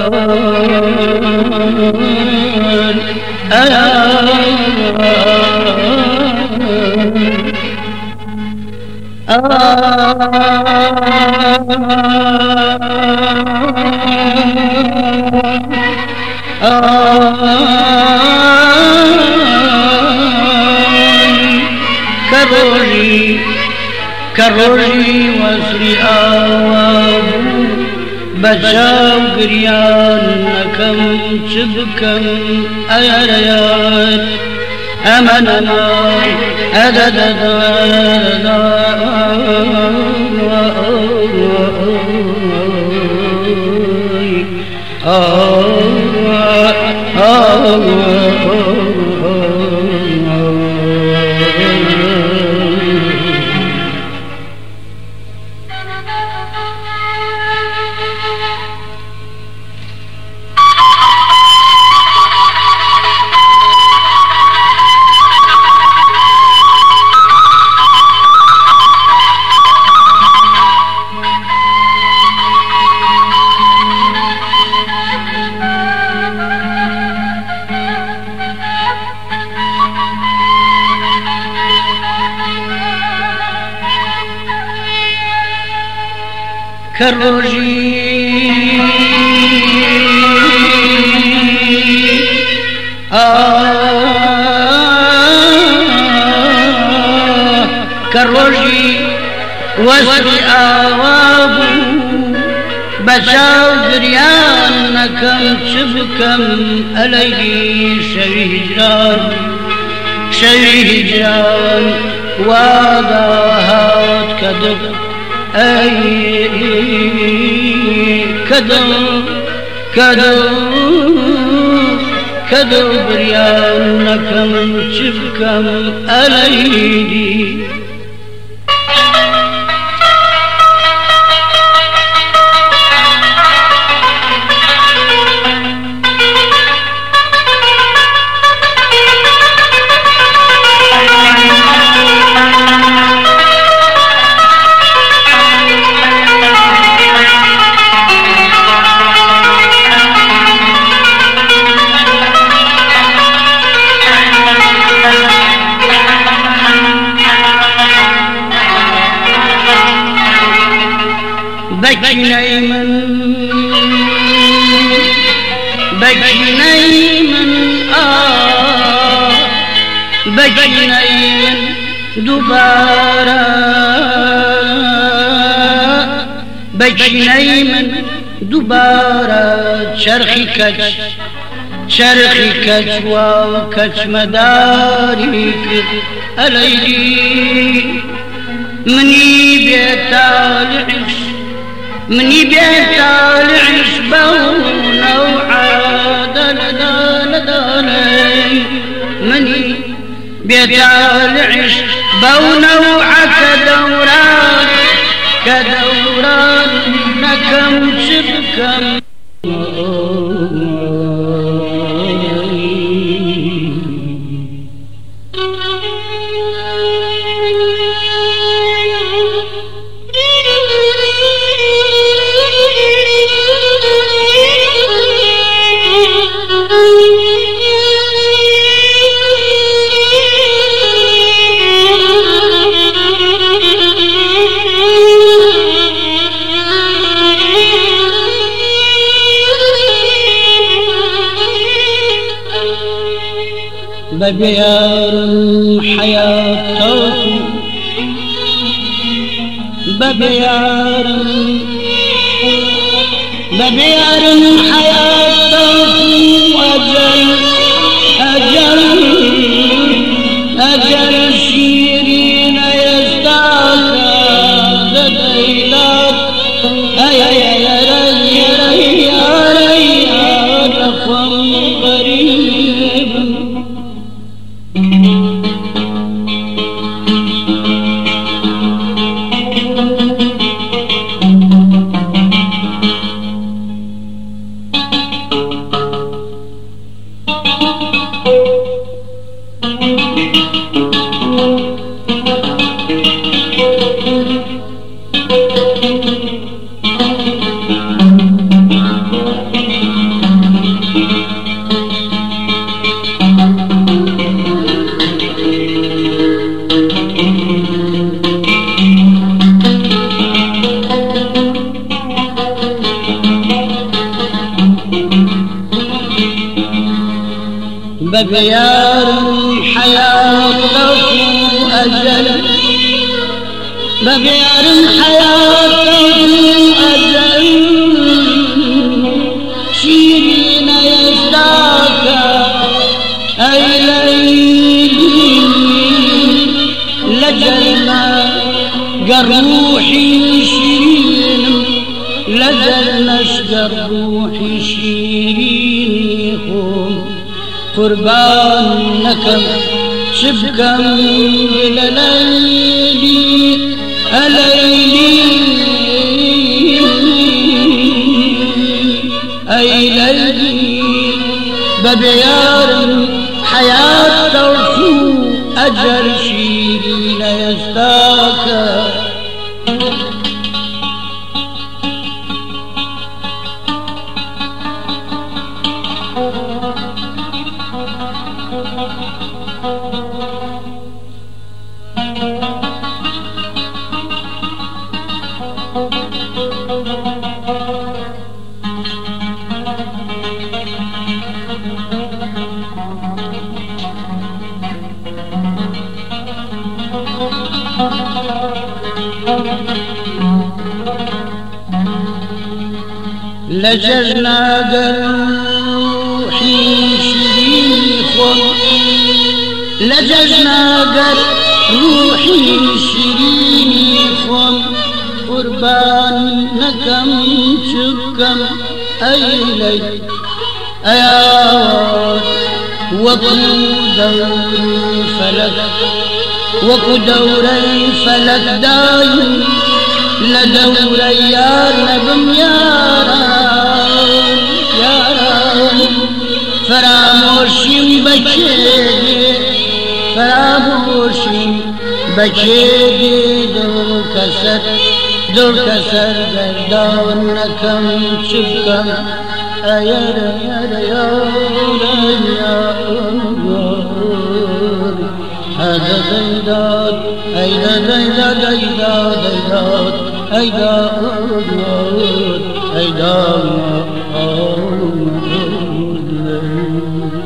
كروجي وصري آوابو بچاو گریان نکم چبکم ایار ایار امان امان كروجي وصري آوابو بچاو گریان نکم چبکم علیه شوی هجران واداهات کدب كدو بريان نكم شفكم عليدي بجني من دوبارة بجني من دوبارة شرخي كج وكج مدارك أليلي مني بيتالعش بونا وعاد لدالي مني بيتالعش بونا وعاد كدوران نكم شبكم ببيار حياتكم ببيار حياتكم أجل شيرين يستعاد ليلات يا رفم غريب ببيار حياته أجل ببيار حياته أجل شيرين يزداك أي ليلي لجلنا قروحي شيرين لجلنا قروحي شيرين هم قربانك شبكا لليلي أي ليلي ببيار حياة توفو أجر شيرين يستاكا لجرنا قروحي شريخ لجرنا قروحي شريخ قربان نكم شكم أي لي أيار وكو دوري فلك دايم لدوري يار نبم ياران فراموشیم بچه دور کسر گردان نکم چبکم ایر هذا زيدات أيدا زيدات أيدا